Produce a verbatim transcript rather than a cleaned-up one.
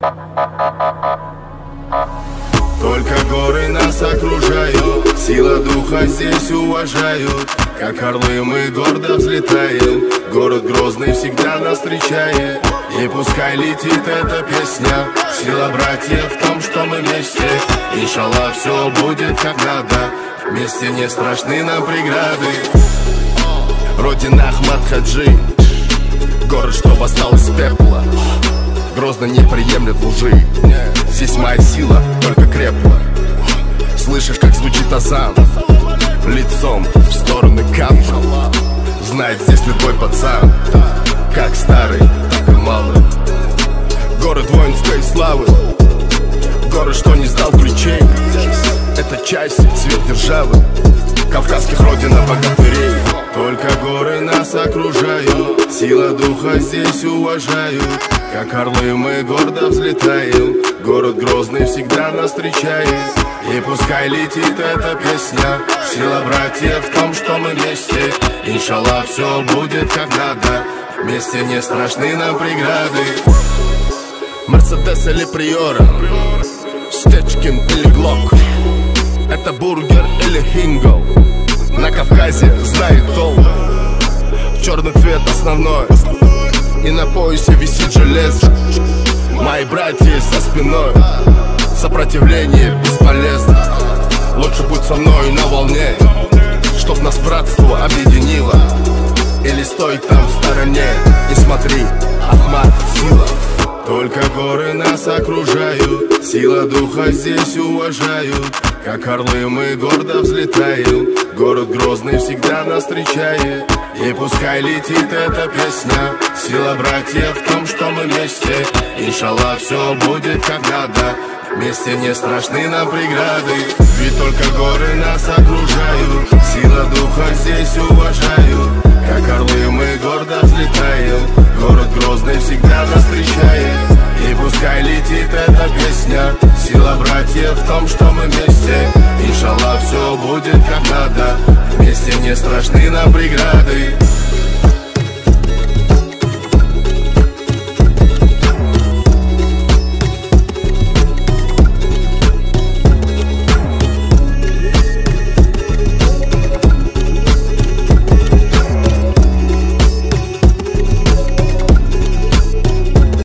Только горы нас окружают, сила духа здесь уважают. Как орлы мы гордо взлетаем, город Грозный всегда нас встречает. И пускай летит эта песня, сила братьев в том, что мы вместе. Иншаллах, все будет как надо, вместе не страшны нам преграды. Родина Ахмад Хаджи, город, что восстал из пепла. Грозно не приемлет лжи, здесь моя сила только крепла. Слышишь, как звучит азан, лицом в стороны Кабжа. Знает здесь любой пацан, как старый, так и малый. Город воинской славы, город, что не сдал ключей. Это часть сверхдержавы, кавказских родина богатырей. Только горы нас окружают, сила духа здесь уважают. Как орлы мы гордо взлетаем, город Грозный всегда нас встречает. И пускай летит эта песня, сила братьев в том, что мы вместе. Иншаллах, все будет как надо, вместе не страшны нам преграды. Мерседес или Приора, Стечкин или Глок, это бургер или Хинго, на Кавказе знает толк. Черный цвет основной, и на поясе висит железо. Мои братья со спиной, сопротивление бесполезно. Лучше будь со мной на волне, чтоб нас братство объединило. Или стой там в стороне и смотри, Ахмад сила. Только горы нас окружают, сила духа здесь уважают. Как орлы мы гордо взлетаем, город Грозный всегда нас встречает. И пускай летит эта песня, сила братьев в том, что мы вместе. Иншаллах, все будет как надо, вместе не страшны нам преграды. Ведь только горы нас окружают, сила духа здесь уважают. Как орлы мы гордо взлетаем, город Грозный всегда нас встречает. И пускай летит эта песня, сила братьев в том, что мы вместе. Иншаллах, все будет как надо, вместе не страшны нам преграды.